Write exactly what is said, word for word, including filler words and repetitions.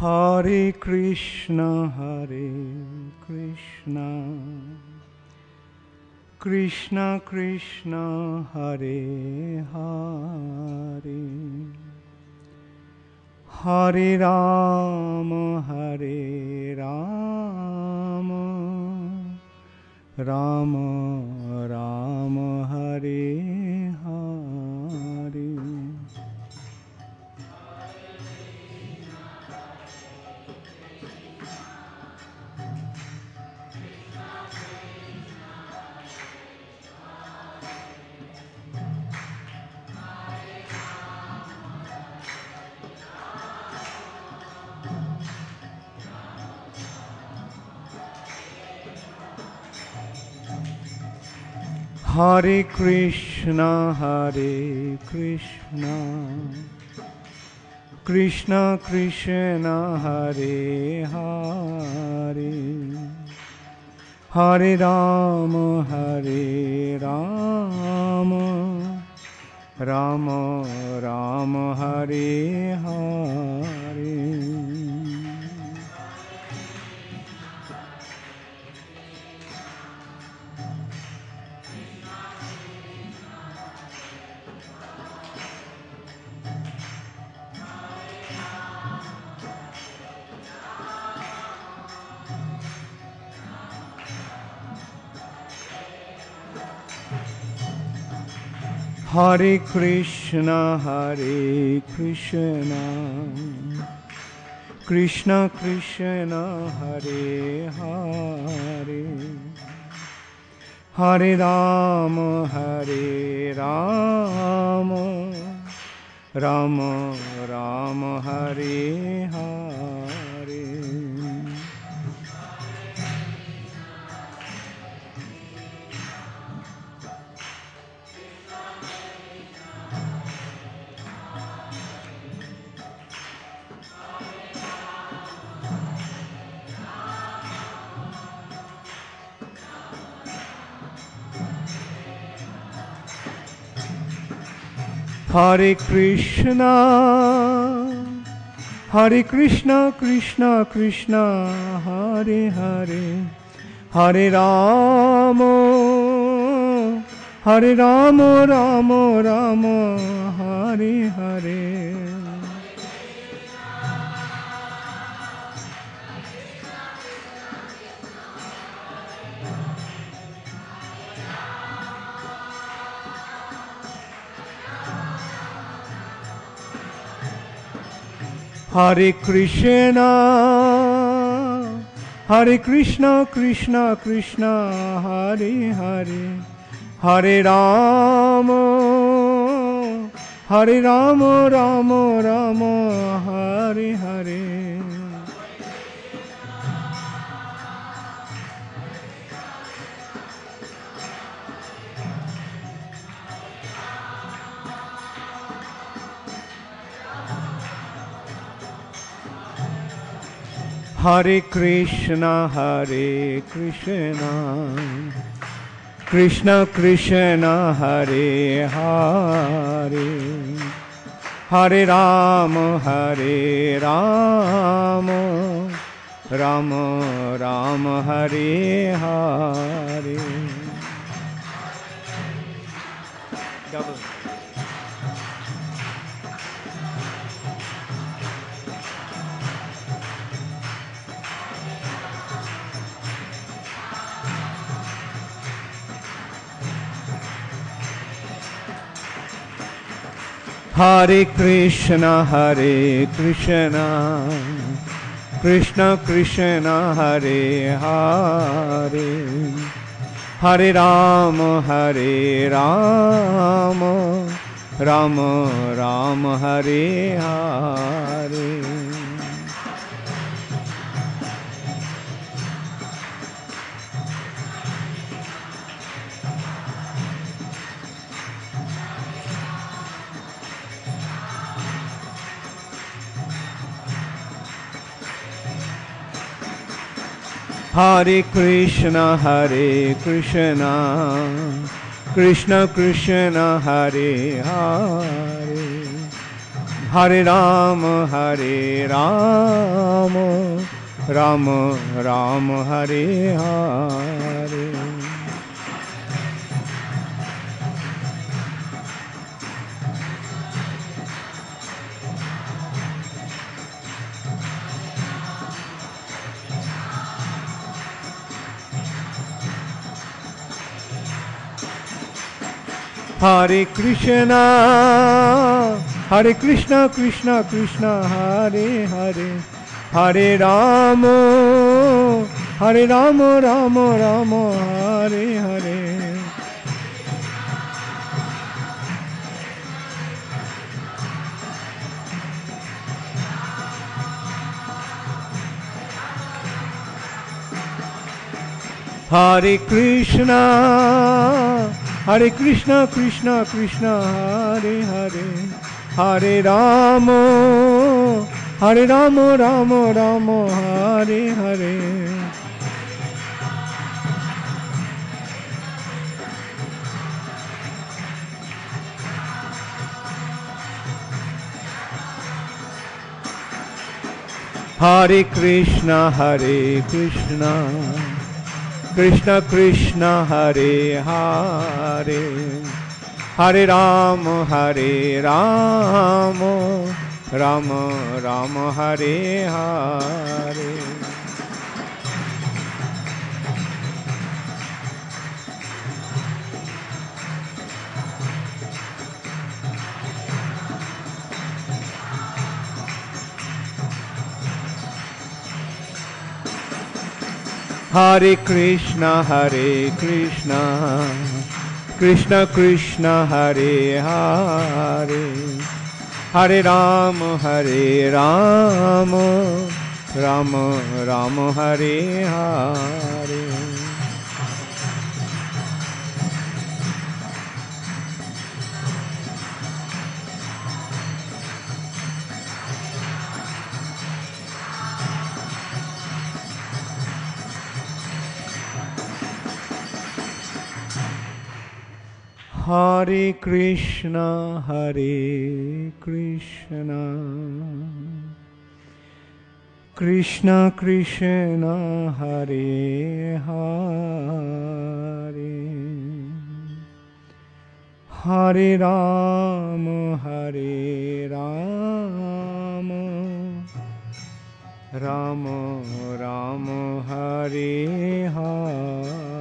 Hare Krishna, Hare Krishna, Krishna Krishna, Hare Hare, Hare Rama, Hare Rama, Rama Rama, Hare Hare. Hare Krishna, Hare Krishna, Krishna Krishna, Hare Hare, Hare Rama, Hare Rama, Rama Rama, Hare Hare. Hare Krishna, Hare Krishna, Krishna Krishna, Hare Hare, Hare Rama, Hare Rama, Rama Rama, Hare Hare. Hare Krishna, Hare Krishna, Krishna Krishna, Hare Hare, Hare Rama, Hare Rama, Rama Rama, Hare Hare. Hare Krishna, Hare Krishna, Krishna Krishna, Hare Hare, Hare Rama, Hare Rama, Rama Rama, Hare Hare. Hare Krishna, Hare Krishna, Krishna Krishna, Hare Hare, Hare Rama, Hare Rama, Rama Rama, Hare Hare. Double. Hare Krishna, Hare Krishna, Krishna Krishna, Hare Hare, Hare Rama, Hare Rama, Rama Rama, Hare Hare. Hare Krishna, Hare Krishna, Krishna Krishna, Hare Hare, Hare Rama, Hare Rama, Rama Rama, Hare Hare. Hare Krishna, Hare Krishna, Krishna Krishna, Hare Hare, Hare Rama, Hare Rama, Rama Rama, Hare Hare. Hare Krishna, Hare Krishna, Krishna Krishna, Hare Hare, Hare Rama, Hare Rama, Rama Rama, Hare Hare. Hare Krishna, Hare Krishna, Krishna Krishna, Hare Hare, Hare Rama, Hare Rama, Rama Rama, Hare Hare. Hare Krishna, Hare Krishna, Krishna Krishna, Hare Hare, Hare Rama, Hare Rama, Rama Rama, Hare Hare. Hare Krishna, Hare Krishna, Krishna Krishna, Hare Hare, Hare Rama, Hare Rama, Rama Rama, Hare Hare.